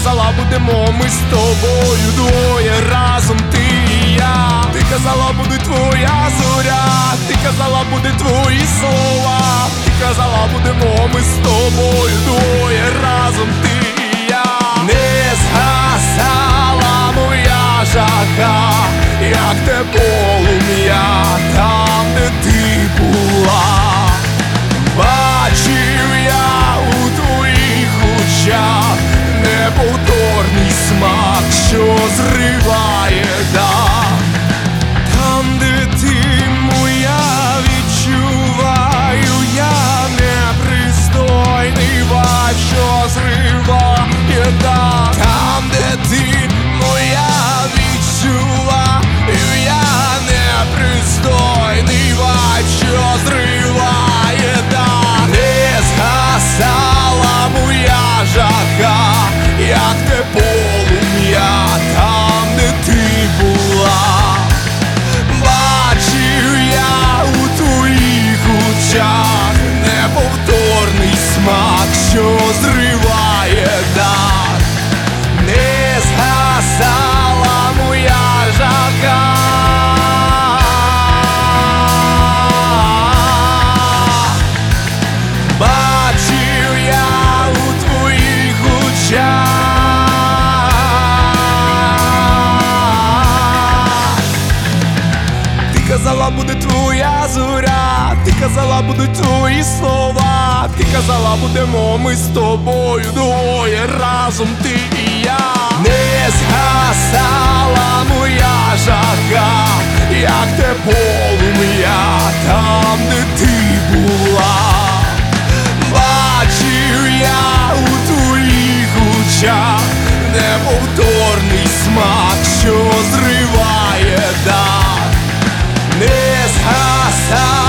казала, будемо ми з тобою двоє разом, ти і я. Ти казала, буде твоя зоря, ти казала, буде твої слова. Ти казала, будемо ми з тобою двоє разом, ти і я. Не згасала моя жага, як те полум'я там, де ти була. Бачив я у твоїх очах неповторний смак, що зриває дах. Там, де ти моя, відчуваю я непристойний вайб, що зриває дах. Там, де ти моя, відчуваю я непристойний вайб, що зриває дах. Не згасала моя жага, як те полум'я там, де ти була. Бачив я у твоїх очах неповторний смак, що зриває дах. Не згасала моя жага. Бачив я у твоїх очах. Ти казала, буде твоя зоря, ти казала, будуть твої слова. Ти казала, будемо ми з тобою двоє разом, ти і я. Не згасала моя жага, як те полум'я там, де ти була. Бачив я у твоїх очах неповторний смак, що зриває дах. Не згасав